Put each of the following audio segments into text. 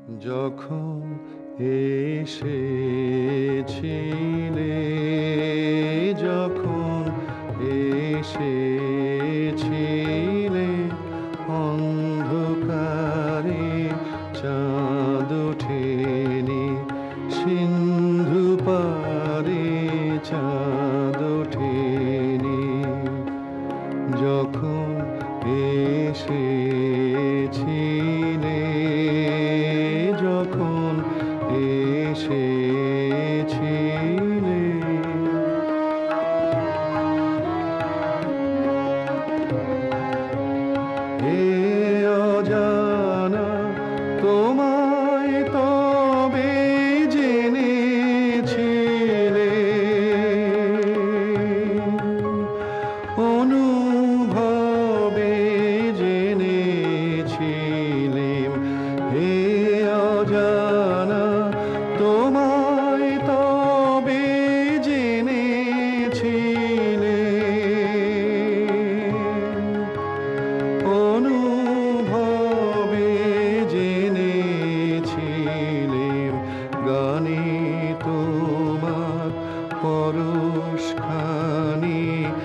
যখন এসেছিলে, যখন এসেছিলে, অন্ধকারে চাঁদ ওঠেনি, সিন্ধু পারে চাঁদ ওঠেনি। যখন এসেছিলে, যখন এসেছিলে, হে অজানা তোমায় তবে জেনেছিলে, অনুভবে জেনেছিলেম। হে অজানা তোমায় তবে জেনেছিলে, অনুভবে জেনেছিলেম। গানে তোমার পরশখানি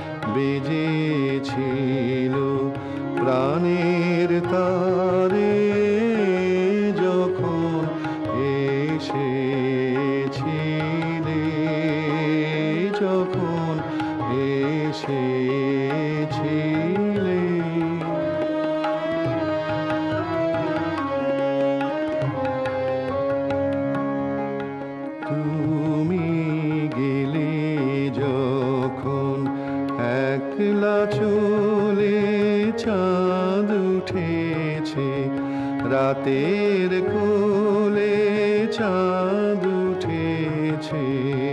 বেজেছিল প্রাণের তারে, যখন এসেছিলে, যখন এসেছিলে। তুমি গেলে যখন একলা চলে, চাঁদ উঠেছে রাতের কোলে, চাঁদ উঠেছে।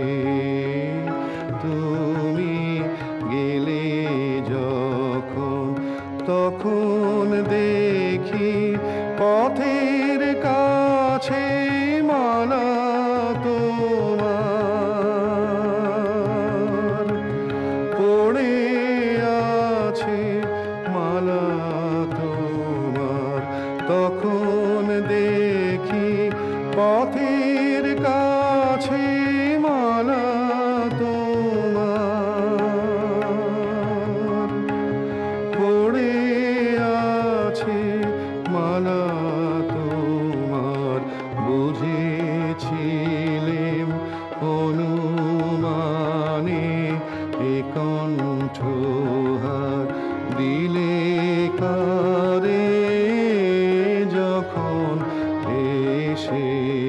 তুমি গেলে যখন, তখন দেখি পথের কাছে মালা তোমার পড়ে আছে, মালা তোমার। তখন দেখি পথের কাছে মালা তোমার পড়ে আছে, মালা তোমার। বুঝেছিলেম অনুমানে এ কণ্ঠহার দিলে কারে, যখন এসে